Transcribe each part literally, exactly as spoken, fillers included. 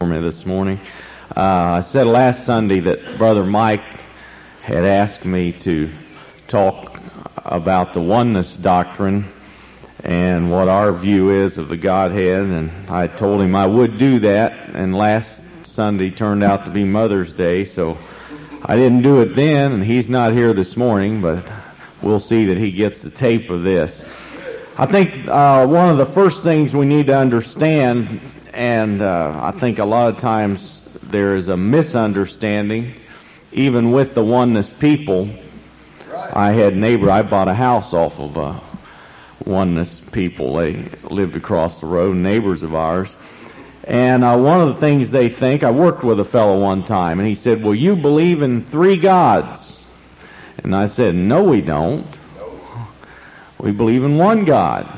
for me this morning. Uh, I said last Sunday that Brother Mike had asked me to talk about the oneness doctrine and what our view is of the Godhead, and I told him I would do that, and last Sunday turned out to be Mother's Day, so I didn't do it then, and he's not here this morning, but we'll see that he gets the tape of this. I think uh, one of the first things we need to understand, and uh, I think a lot of times there is a misunderstanding, even with the oneness people. I had a neighbor, I bought a house off of uh, oneness people. They lived across the road, neighbors of ours. And uh, one of the things they think, I worked with a fellow one time, and he said, well, you believe in three gods. And I said, no, we don't. We believe in one God.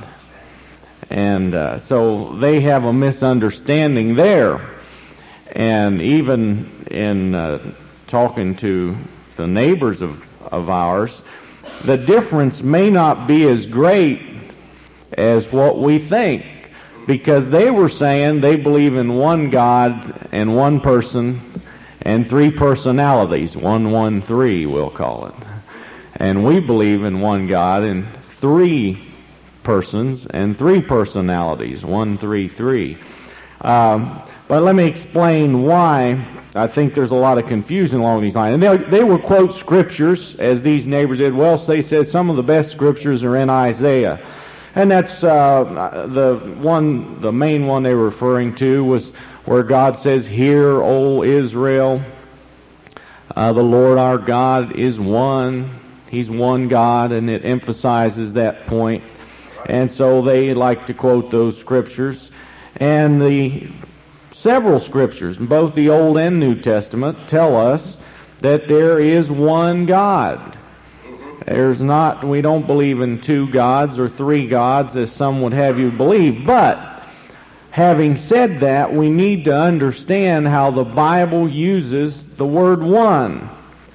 And uh, so they have a misunderstanding there. And even in uh, talking to the neighbors of, of ours, the difference may not be as great as what we think. Because they were saying they believe in one God and one person and three personalities. One, one, three, we'll call it. And we believe in one God and three persons and three personalities. One, three, three. Um, but let me explain why I think there's a lot of confusion along these lines. And they, they will quote scriptures, as these neighbors did. Well, they said some of the best scriptures are in Isaiah. And that's uh, the one, the main one they were referring to was where God says, "Hear, O Israel, uh, the Lord our God is one." He's one God, and it emphasizes that point. And so they like to quote those scriptures. And the several scriptures, both the Old and New Testament, tell us that there is one God. There's not, we don't believe in two gods or three gods as some would have you believe. But having said that, we need to understand how the Bible uses the word one.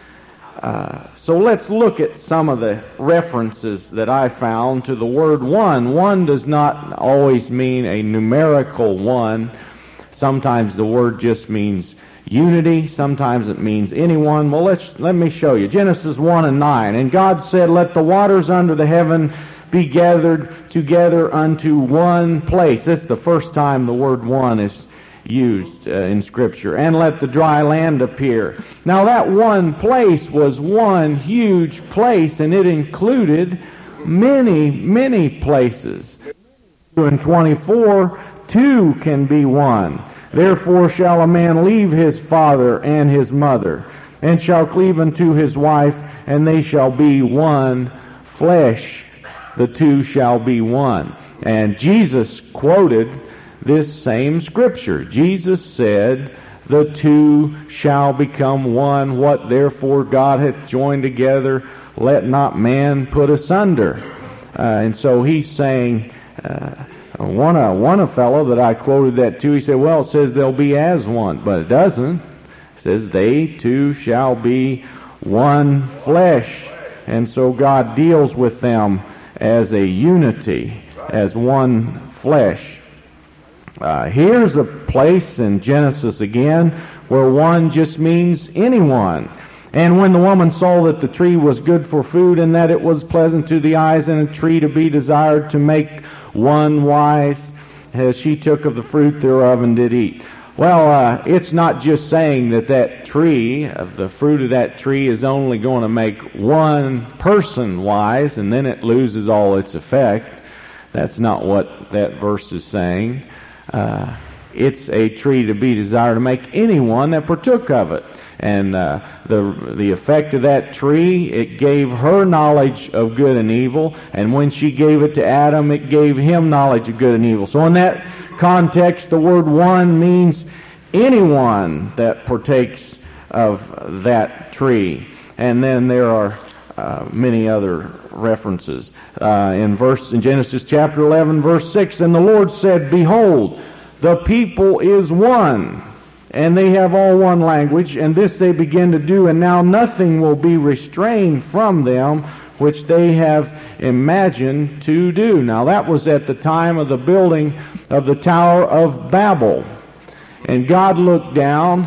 Uh, so let's look at some of the references that I found to the word one. One does not always mean a numerical one. Sometimes the word just means unity. Sometimes it means anyone. Well, let's, let me show you. Genesis one and nine. And God said, "Let the waters under the heaven be gathered together unto one place." This is the first time the word one is used uh, in Scripture. "And let the dry land appear." Now that one place was one huge place, and it included many, many places. In twenty-four, two can be one. "Therefore shall a man leave his father and his mother, and shall cleave unto his wife, and they shall be one flesh. The two shall be one." And Jesus quoted this same scripture. Jesus said, "The two shall become one. What therefore God hath joined together, let not man put asunder." Uh, and so he's saying, uh, one, uh, one a fellow that I quoted that to, he said, well, it says they'll be as one. But it doesn't. It says they two shall be one flesh. And so God deals with them as a unity, as one flesh. Uh, here's a place in Genesis again where one just means anyone. "And when the woman saw that the tree was good for food, and that it was pleasant to the eyes, and a tree to be desired to make one wise, as she took of the fruit thereof and did eat." Well, uh, it's not just saying that that tree, of the fruit of that tree, is only going to make one person wise, and then it loses all its effect. That's not what that verse is saying. Uh, it's a tree to be desired to make anyone that partook of it. And uh, the the effect of that tree, it gave her knowledge of good and evil. And when she gave it to Adam, it gave him knowledge of good and evil. So in that context, the word one means anyone that partakes of that tree. And then there are uh, many other references. Uh, in verse in Genesis chapter eleven, verse six, "And the Lord said, Behold, the people is one, and they have all one language, and this they begin to do, and now nothing will be restrained from them which they have imagined to do." Now that was at the time of the building of the Tower of Babel. And God looked down,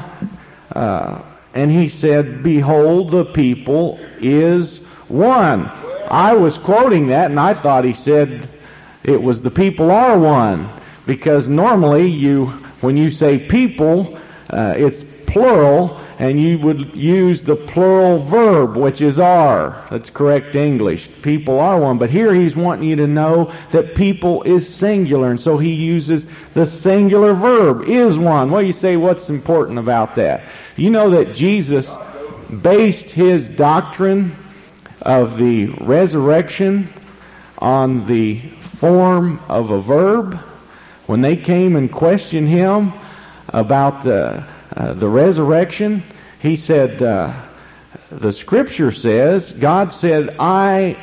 uh, and he said, "Behold, the people is one." I was quoting that, and I thought he said it was the people are one, because normally you, when you say people, uh, it's plural, and you would use the plural verb, which is are. That's correct English. People are one. But here he's wanting you to know that people is singular, and so he uses the singular verb, is one. Well, you say, what's important about that? You know that Jesus based his doctrine of the resurrection on the form of a verb. When they came and questioned him about the uh, the resurrection, he said, uh, the Scripture says, God said, "I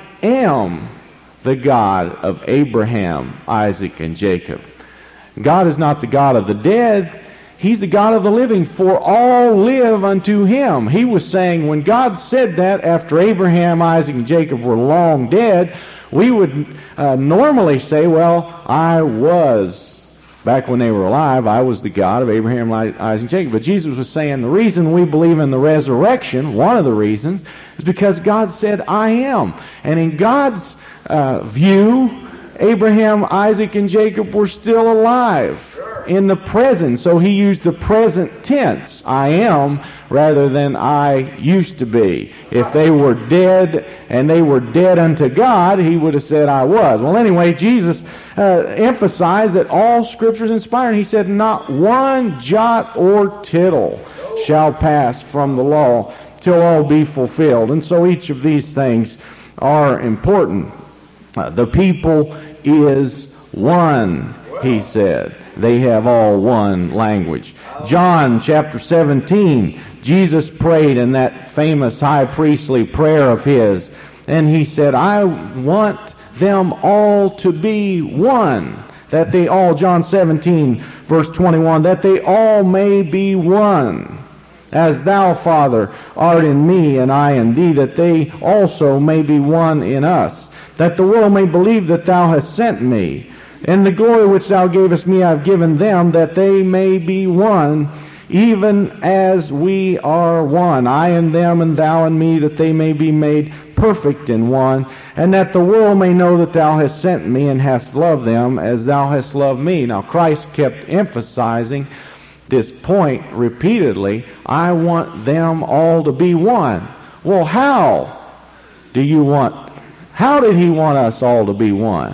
am the God of Abraham, Isaac, and Jacob." God is not the God of the dead. He's the God of the living, for all live unto him. He was saying, when God said that after Abraham, Isaac, and Jacob were long dead, we would uh, normally say, well, I was, back when they were alive, I was the God of Abraham, Isaac, and Jacob. But Jesus was saying the reason we believe in the resurrection, one of the reasons, is because God said, "I am." And in God's uh, view, Abraham, Isaac, and Jacob were still alive in the present. So he used the present tense, "I am," rather than "I used to be." If they were dead and they were dead unto God, he would have said, "I was." Well, anyway, Jesus uh, emphasized that all Scripture is inspired. He said, "Not one jot or tittle shall pass from the law till all be fulfilled." And so each of these things are important. Uh, the people is one, he said. They have all one language. John chapter seventeen, Jesus prayed in that famous high priestly prayer of his, and he said, "I want them all to be one, that they all," John seventeen verse twenty-one, "that they all may be one, as thou, Father, art in me, and I in thee, that they also may be one in us, that the world may believe that thou hast sent me. And the glory which thou gavest me I have given them, that they may be one, even as we are one, I and them, and thou and me, that they may be made perfect in one, and that the world may know that thou hast sent me, and hast loved them as thou hast loved me." Now Christ kept emphasizing this point repeatedly. I want them all to be one. Well, how do you want, how did he want us all to be one?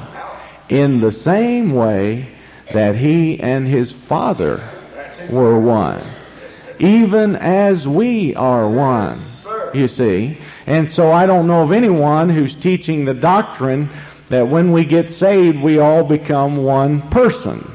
In the same way that he and his Father were one, even as we are one, you see. And so I don't know of anyone who's teaching the doctrine that when we get saved we all become one person,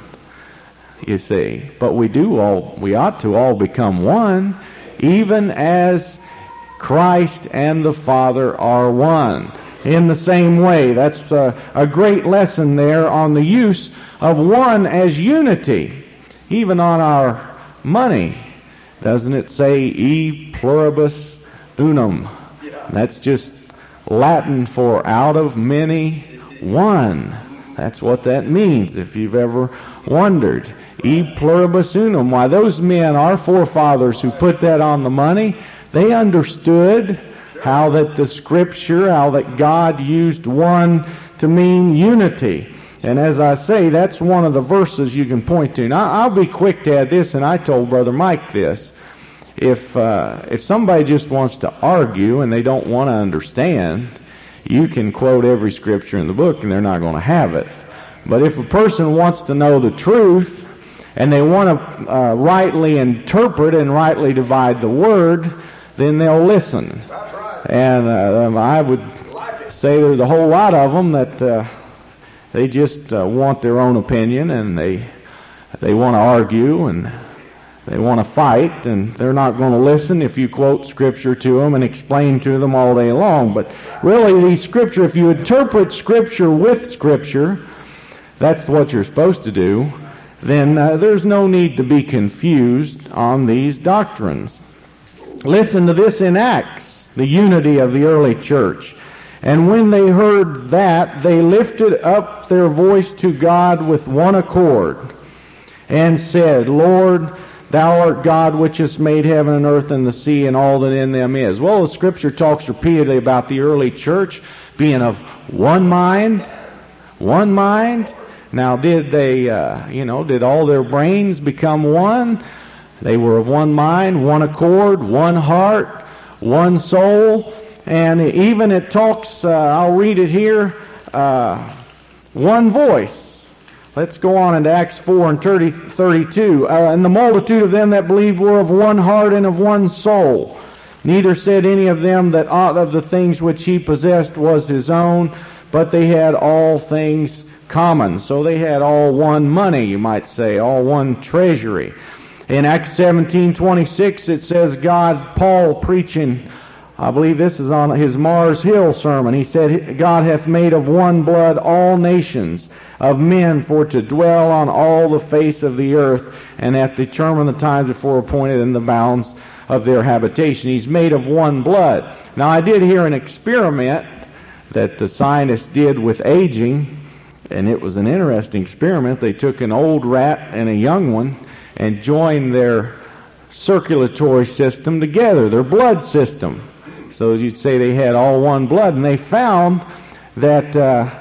you see. But we do all, we ought to all become one, even as Christ and the Father are one. In the same way, that's a, a great lesson there on the use of one as unity. Even on our money, doesn't it say e pluribus unum? That's just Latin for out of many, one. That's what that means, if you've ever wondered. E pluribus unum. Why, those men, our forefathers who put that on the money, they understood how that the Scripture, how that God used one to mean unity. And as I say, that's one of the verses you can point to. Now, I'll be quick to add this, and I told Brother Mike this. If uh, if somebody just wants to argue and they don't want to understand, you can quote every Scripture in the book and they're not going to have it. But if a person wants to know the truth and they want to uh, rightly interpret and rightly divide the Word, then they'll listen. And uh, I would say there's a whole lot of them that uh, they just uh, want their own opinion, and they they want to argue, and they want to fight, and they're not going to listen if you quote Scripture to them and explain to them all day long. But really, the Scripture, if you interpret Scripture with Scripture, that's what you're supposed to do, then uh, there's no need to be confused on these doctrines. Listen to this in Acts. The unity of the early church. "And when they heard that, they lifted up their voice to God with one accord, and said, Lord, Thou art God which hast made heaven and earth and the sea and all that in them is. Well, the Scripture talks repeatedly about the early church being of one mind, one mind. Now, did they, uh, you know, did all their brains become one? They were of one mind, one accord, one heart, one soul. And even it talks, uh, I'll read it here, uh, one voice. Let's go on into Acts four and thirty-two. Uh, and the multitude of them that believed were of one heart and of one soul. Neither said any of them that aught of the things which he possessed was his own, but they had all things common. So they had all one money, you might say, all one treasury. In Acts seventeen twenty-six, it says God, Paul preaching, I believe this is on his Mars Hill sermon. He said, God hath made of one blood all nations of men for to dwell on all the face of the earth, and hath determined the times before appointed in the bounds of their habitation. He's made of one blood. Now, I did hear an experiment that the scientists did with aging, and it was an interesting experiment. They took an old rat and a young one and joined their circulatory system together, their blood system. So you'd say they had all one blood, and they found that uh,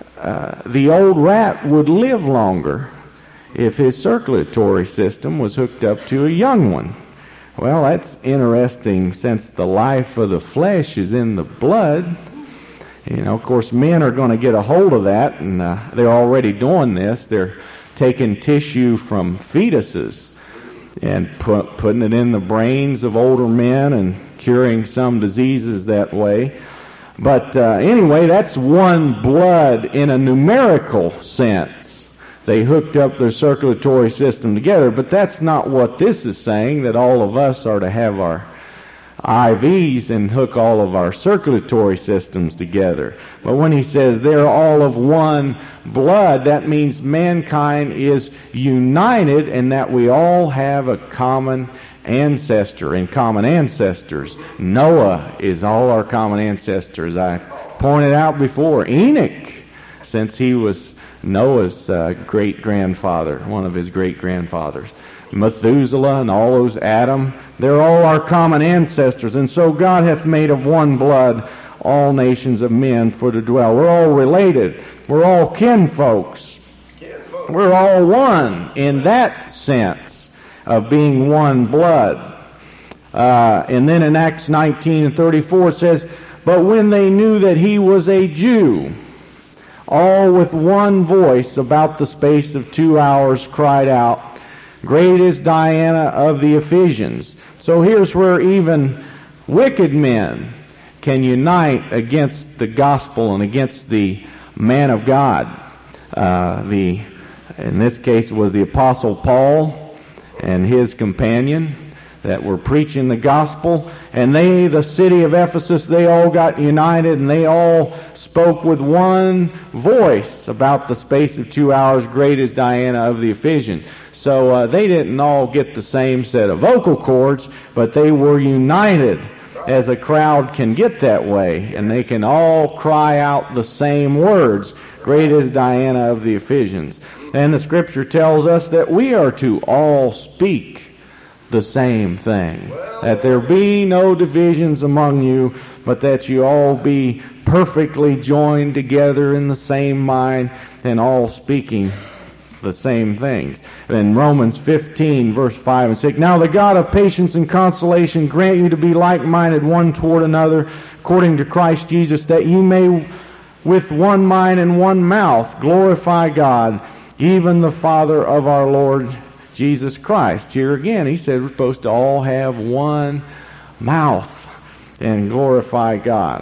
uh, the old rat would live longer if his circulatory system was hooked up to a young one. Well, that's interesting, since the life of the flesh is in the blood. You know, of course, men are going to get a hold of that, and uh, they're already doing this. They're taking tissue from fetuses and put, putting it in the brains of older men and curing some diseases that way. But uh, anyway, that's one blood in a numerical sense. They hooked up their circulatory system together, but that's not what this is saying, that all of us are to have our I Vs and hook all of our circulatory systems together. But when he says they're all of one blood, that means mankind is united and that we all have a common ancestor and common ancestors. Noah is all our common ancestors. I pointed out before, Enoch, since he was Noah's uh, great-grandfather, one of his great-grandfathers. Methuselah and all those Adam, they're all our common ancestors. And so God hath made of one blood all nations of men for to dwell. We're all related. We're all kinfolks. We're all one in that sense of being one blood. Uh, and then in Acts nineteen and thirty-four it says, but when they knew that he was a Jew, all with one voice about the space of two hours cried out, Great is Diana of the Ephesians. So here's where even wicked men can unite against the gospel and against the man of God. Uh, the in this case it was the Apostle Paul and his companion that were preaching the gospel, and they, the city of Ephesus, they all got united and they all spoke with one voice about the space of two hours. Great is Diana of the Ephesians. So uh, they didn't all get the same set of vocal cords, but they were united, as a crowd can get that way, and they can all cry out the same words. Great is Diana of the Ephesians. And the Scripture tells us that we are to all speak the same thing. That there be no divisions among you, but that you all be perfectly joined together in the same mind and all speaking the same things. And in Romans fifteen, verse five and six, now the God of patience and consolation grant you to be like-minded one toward another, according to Christ Jesus, that you may with one mind and one mouth glorify God, even the Father of our Lord Jesus Christ. Here again, he said we're supposed to all have one mouth and glorify God.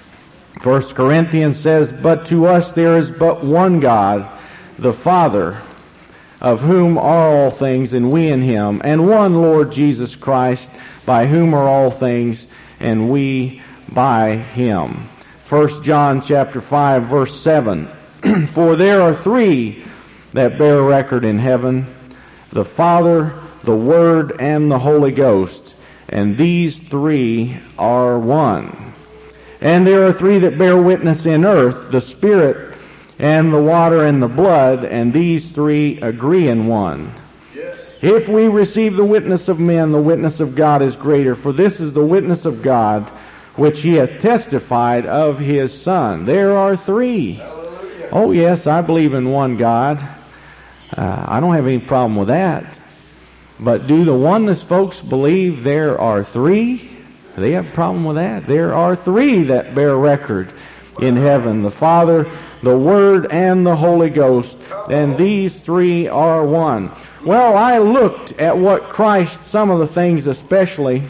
First Corinthians says, but to us there is but one God, the Father, of whom are all things, and we in him, and one Lord Jesus Christ, by whom are all things, and we by him. First John chapter five, verse seven, for there are three that bear record in heaven, the Father, the Word, and the Holy Ghost, and these three are one. And there are three that bear witness in earth, the Spirit, and the water, and the blood, and these three agree in one. Yes. If we receive the witness of men, the witness of God is greater. For this is the witness of God, which he hath testified of his Son. There are three. Hallelujah. Oh yes, I believe in one God. Uh, I don't have any problem with that. But do the oneness folks believe there are three? They have a problem with that. There are three that bear record in heaven: the Father, the Word, and the Holy Ghost. And these three are one. Well, I looked at what Christ, some of the things especially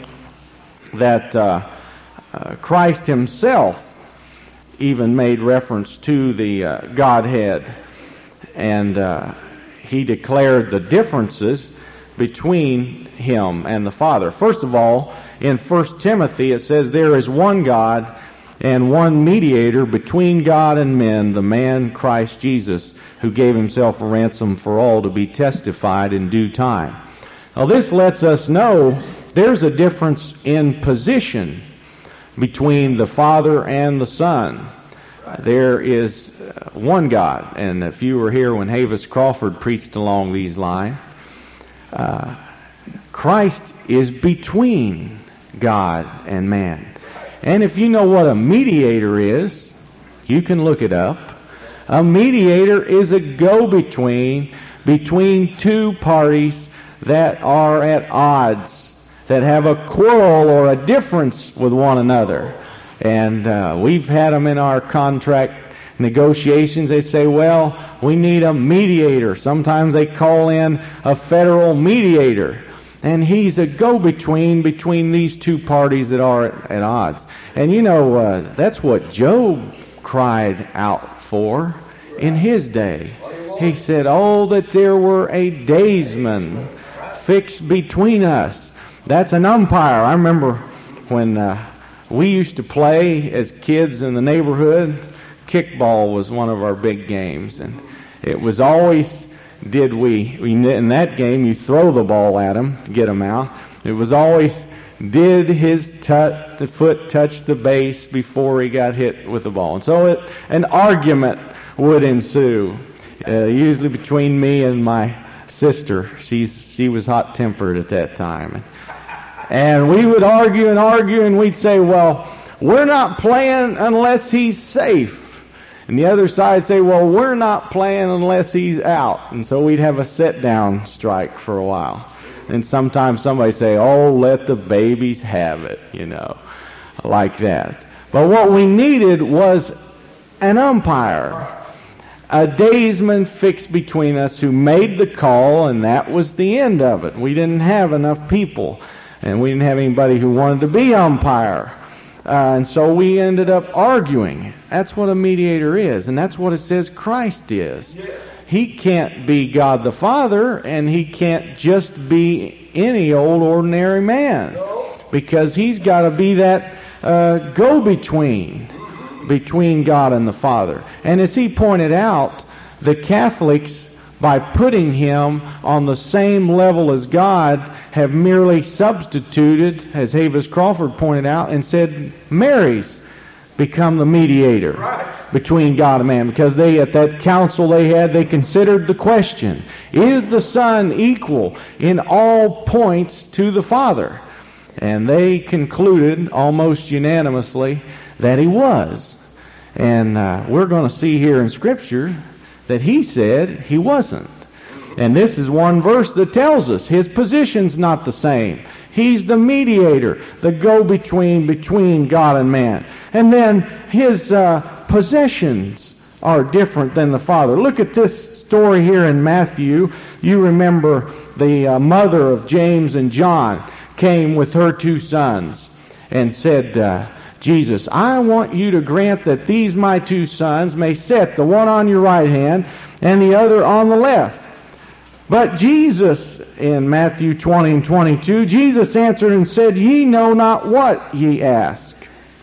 that uh, uh, Christ himself even made reference to the uh, Godhead. And uh, he declared the differences between him and the Father. First of all, in First Timothy it says, there is one God and one mediator between God and men, the man Christ Jesus, who gave himself a ransom for all, to be testified in due time. Now this lets us know there's a difference in position between the Father and the Son. There is one God, and if you were here when Havis Crawford preached along these lines, uh, Christ is between God and man. And if you know what a mediator is, you can look it up. A mediator is a go-between between two parties that are at odds, that have a quarrel or a difference with one another. And uh, we've had them in our contract negotiations. They say, well, we need a mediator. Sometimes they call in a federal mediator. And he's a go-between between these two parties that are at, at odds. And you know, uh, that's what Job cried out for in his day. He said, oh, that there were a daysman fixed between us. That's an umpire. I remember when uh, we used to play as kids in the neighborhood, kickball was one of our big games. And it was always, did we, we in that game, you throw the ball at him to get him out. It was always, did his tut, the foot touch the base before he got hit with the ball? And so it, an argument would ensue, uh, usually between me and my sister. She's she was hot-tempered at that time, and we would argue and argue, and we'd say, "Well, we're not playing unless he's safe," and the other side say, "Well, we're not playing unless he's out," and so we'd have a sit-down strike for a while. And sometimes somebody say, "Oh, let the babies have it," you know, like that. But what we needed was an umpire, a daysman fixed between us who made the call, and that was the end of it. We didn't have enough people, and we didn't have anybody who wanted to be umpire. Uh, and so we ended up arguing. That's what a mediator is, and that's what it says Christ is. He can't be God the Father, and he can't just be any old ordinary man, because he's got to be that uh, go-between between God and the Father. And as he pointed out, the Catholics, by putting him on the same level as God, have merely substituted, as Havis Crawford pointed out, and said Mary's become the mediator right. between God and man, because they, at that council they had, they considered the question, is the Son equal in all points to the Father? And they concluded almost unanimously that he was. And uh, we're going to see here in Scripture that he said he wasn't. And this is one verse that tells us his position's not the same. He's the mediator, the go-between between God and man. And then his uh, possessions are different than the Father. Look at this story here in Matthew. You remember the uh, mother of James and John came with her two sons and said, uh, Jesus, I want you to grant that these my two sons may sit, the one on your right hand and the other on the left. But Jesus, in Matthew twenty and twenty-two, Jesus answered and said, Ye know not what ye ask.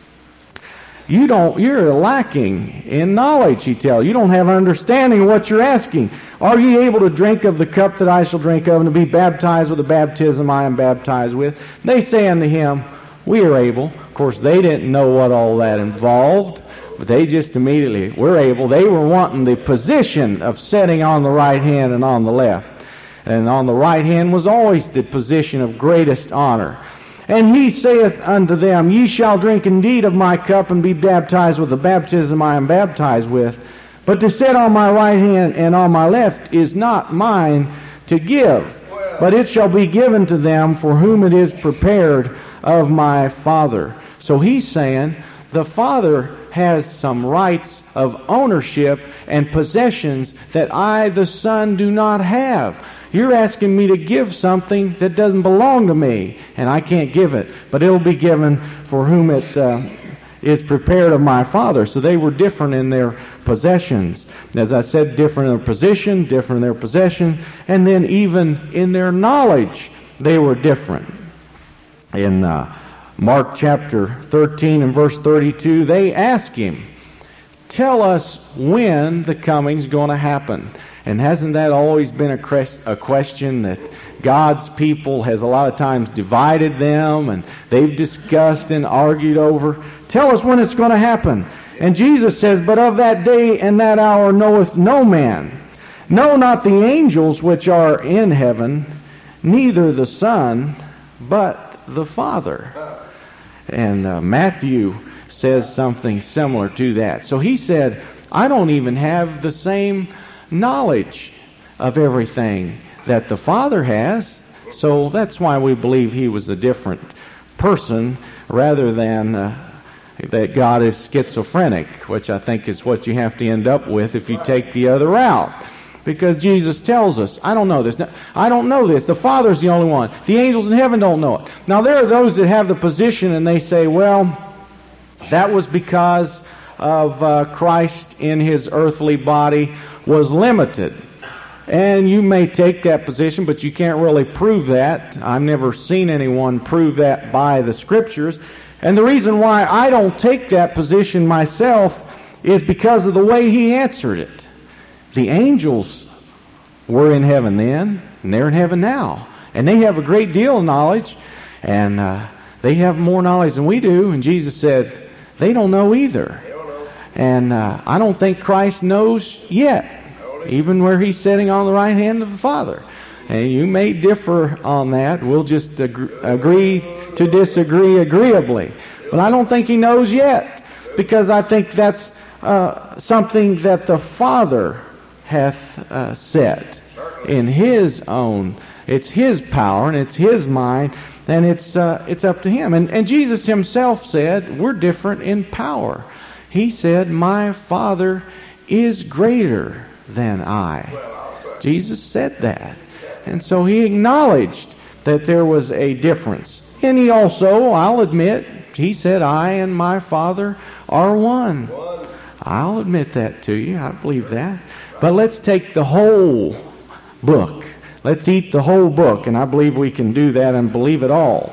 You don't, you're lacking in knowledge, he tells. You don't have an understanding of what you're asking. Are ye able to drink of the cup that I shall drink of, and to be baptized with the baptism I am baptized with? They say unto him, We are able. Of course, they didn't know what all that involved, but they just immediately, we're able. They were wanting the position of sitting on the right hand and on the left. and on the right hand was always the position of greatest honor. And he saith unto them, Ye shall drink indeed of my cup, and be baptized with the baptism I am baptized with. But to sit on my right hand and on my left is not mine to give, but it shall be given to them for whom it is prepared of my Father. So he's saying the Father has some rights of ownership and possessions that I, the Son, do not have. You're asking me to give something that doesn't belong to me, and I can't give it, but it'll be given for whom it uh, is prepared of my Father. So they were different in their possessions. As I said, different in their position, different in their possession, and then even in their knowledge, they were different. In uh, Mark chapter thirteen and verse thirty-two, they ask him, tell us when the coming's going to happen. And hasn't that always been a, cres- a question that God's people has a lot of times divided them, and they've discussed and argued over? Tell us when it's going to happen. And Jesus says, But of that day and that hour knoweth no man, no, not the angels which are in heaven, neither the Son, but the Father. And uh, Matthew says something similar to that. So he said, I don't even have the same knowledge of everything that the Father has. So that's why we believe he was a different person rather than uh, that God is schizophrenic, which I think is what you have to end up with if you take the other route. Because Jesus tells us, I don't know this. I don't know this. The Father's the only one. The angels in heaven don't know it. Now there are those that have the position and they say, well, that was because of uh, Christ in his earthly body was limited. And you may take that position, but you can't really prove that. I've never seen anyone prove that by the Scriptures. And the reason why I don't take that position myself is because of the way he answered it. The angels were in heaven then, and they're in heaven now. And they have a great deal of knowledge, and uh, they have more knowledge than we do. And Jesus said, they don't know either. And uh, I don't think Christ knows yet, even where he's sitting on the right hand of the Father. And you may differ on that. We'll just agree, agree to disagree agreeably. But I don't think he knows yet, because I think that's uh, something that the Father hath uh, set in his own. It's his power and it's his mind, and it's uh, it's up to him. And, and Jesus himself said, we're different in power. He said, my Father is greater than I. Jesus said that. And so he acknowledged that there was a difference. And he also, I'll admit, he said, I and my Father are one. I'll admit that to you. I believe that. But let's take the whole book. Let's eat the whole book. And I believe we can do that and believe it all.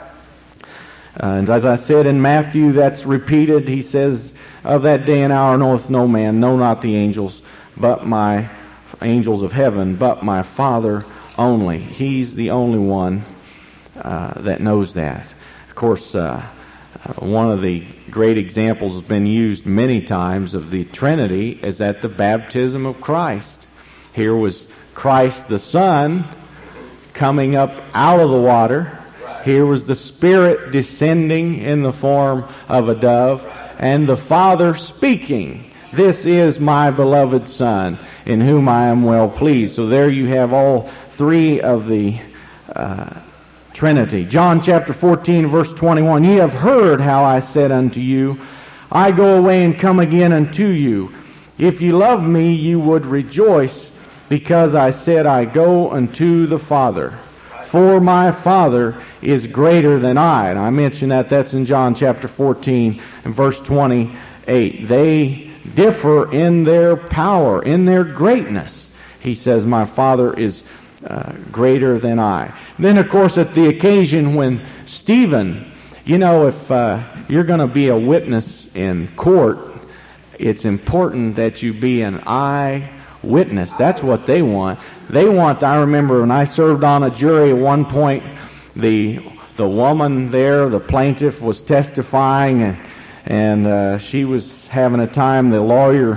Uh, and as I said in Matthew, that's repeated. He says, of that day and hour knoweth no man, no, not the angels, but my angels of heaven, but my Father only. He's the only one uh, that knows that. Of course, uh, one of the great examples has been used many times of the Trinity is at the baptism of Christ. Here was Christ the Son coming up out of the water. Here was the Spirit descending in the form of a dove, and the Father speaking, this is my beloved Son, in whom I am well pleased. So there you have all three of the uh, Trinity. John chapter fourteen, verse twenty-one, ye have heard how I said unto you, I go away and come again unto you. If ye love me, you would rejoice, because I said, I go unto the Father. For my Father is greater than I. And I mentioned that. That's in John chapter fourteen and verse twenty-eight. They differ in their power, in their greatness. He says, my Father is uh, greater than I. Then, of course, at the occasion when Stephen, you know, if uh, you're going to be a witness in court, it's important that you be an eyewitness. That's what they want. They want, I remember when I served on a jury at one point, the the woman there, the plaintiff, was testifying, and, and uh, she was having a time. The lawyer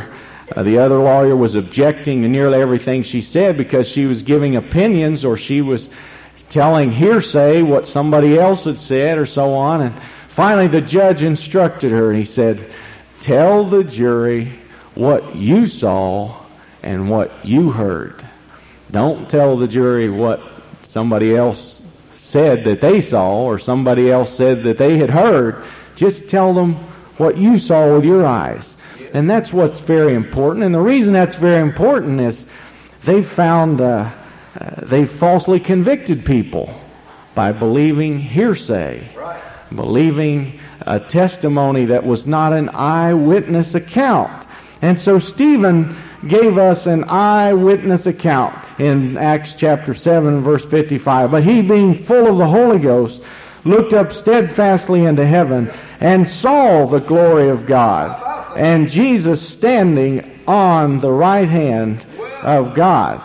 Uh, the other lawyer was objecting to nearly everything she said because she was giving opinions, or she was telling hearsay what somebody else had said, or so on. And finally the judge instructed her, and he said, tell the jury what you saw and what you heard. Don't tell the jury what somebody else said that they saw, or somebody else said that they had heard. Just tell them what you saw with your eyes. And that's what's very important. And the reason that's very important is they've found, uh, uh, they falsely convicted people by believing hearsay, right. believing a testimony that was not an eyewitness account. And so Stephen gave us an eyewitness account in Acts chapter seven, verse fifty-five. But he, being full of the Holy Ghost, looked up steadfastly into heaven and saw the glory of God, and Jesus standing on the right hand of God,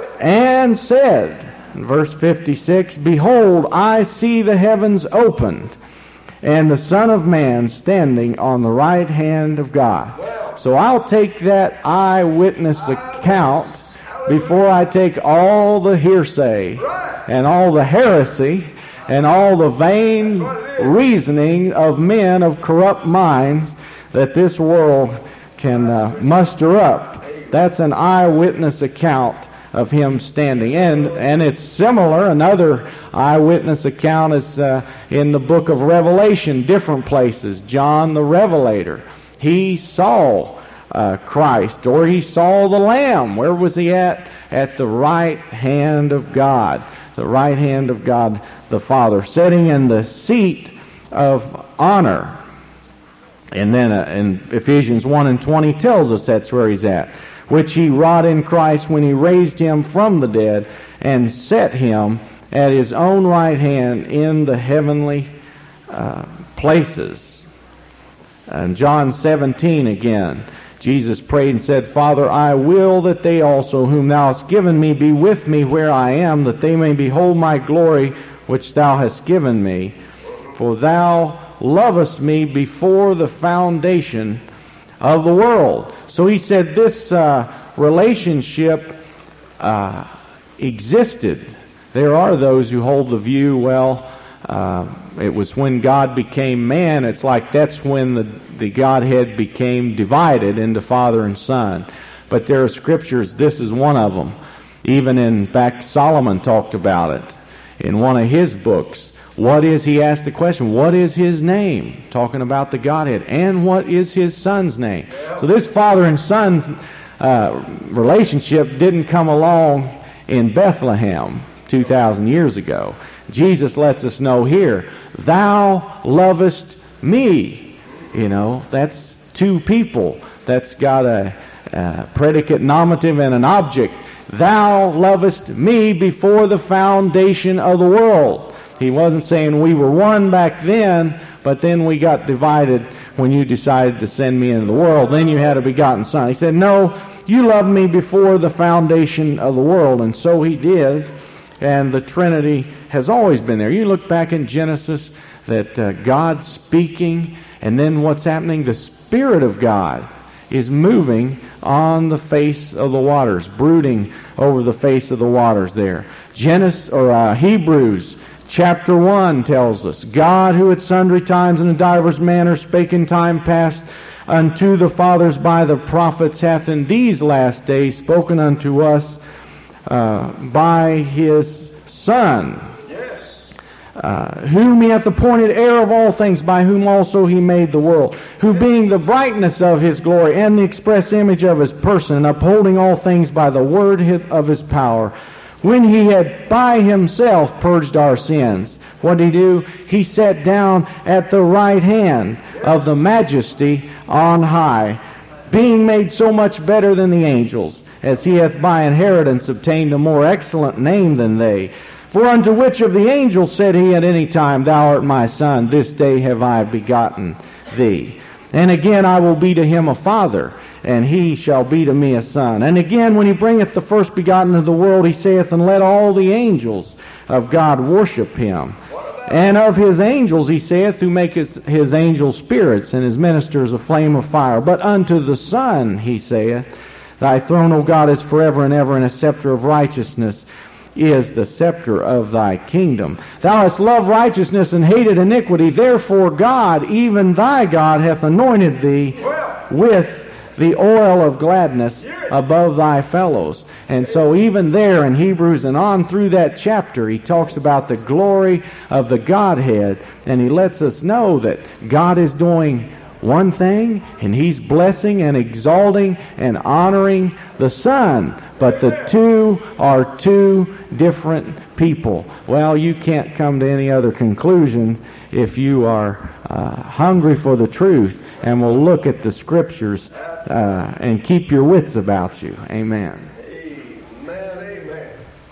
and said, in verse fifty-six, behold, I see the heavens opened, and the Son of Man standing on the right hand of God. So I'll take that eyewitness account before I take all the hearsay and all the heresy and all the vain reasoning of men of corrupt minds that this world can uh, muster up. That's an eyewitness account of him standing. And and it's similar. Another eyewitness account is uh, in the book of Revelation, different places. John the Revelator, he saw uh, Christ, or he saw the Lamb. Where was he at? At the right hand of God. The right hand of God the Father, sitting in the seat of honor. And then uh, in Ephesians one and twenty tells us that's where he's at, which he wrought in Christ when he raised him from the dead and set him at his own right hand in the heavenly uh, places. And John seventeen again, Jesus prayed and said, Father, I will that they also whom thou hast given me be with me where I am, that they may behold my glory which thou hast given me. For thou lovest me before the foundation of the world. So he said this uh, relationship uh, existed. There are those who hold the view, well, uh, it was when God became man. It's like that's when the, the Godhead became divided into Father and Son. But there are scriptures, this is one of them. Even in fact, Solomon talked about it in one of his books. What is, he asked the question, what is his name? Talking about the Godhead. And what is his Son's name? So this Father and Son uh, relationship didn't come along in Bethlehem two thousand years ago. Jesus lets us know here, thou lovest me. You know, that's two people. That's got a, a predicate, nominative, and an object. Thou lovest me before the foundation of the world. He wasn't saying we were one back then, but then we got divided when you decided to send me into the world. Then you had a begotten Son. He said, no, you loved me before the foundation of the world. And so he did. And the Trinity has always been there. You look back in Genesis, that uh, God's speaking, and then what's happening? The Spirit of God is moving on the face of the waters, brooding over the face of the waters there. Genesis, or uh, Hebrews chapter one tells us, God, who at sundry times and in divers manners spake in time past unto the fathers by the prophets, hath in these last days spoken unto us uh, by his Son, Uh, whom he hath appointed heir of all things, by whom also he made the world, who being the brightness of his glory and the express image of his person, upholding all things by the word of his power, when he had by himself purged our sins, what did he do? He sat down at the right hand of the majesty on high, being made so much better than the angels, as he hath by inheritance obtained a more excellent name than they. For unto which of the angels said he at any time, Thou art my Son, this day have I begotten thee. And again, I will be to him a father, and he shall be to me a son. And again, when he bringeth the first begotten of the world, he saith, And let all the angels of God worship him. And of his angels, he saith, who make his, his angels spirits, and his ministers a flame of fire. But unto the Son, he saith, thy throne, O God, is forever and ever, and a scepter of righteousness is the scepter of thy kingdom. Thou hast loved righteousness and hated iniquity. Therefore God, even thy God, hath anointed thee with the oil of gladness above thy fellows. And so even there in Hebrews and on through that chapter, he talks about the glory of the Godhead, and he lets us know that God is doing one thing, and he's blessing and exalting and honoring the Son. But the two are two different people. Well, you can't come to any other conclusions if you are uh, hungry for the truth and will look at the Scriptures uh, and keep your wits about you. Amen.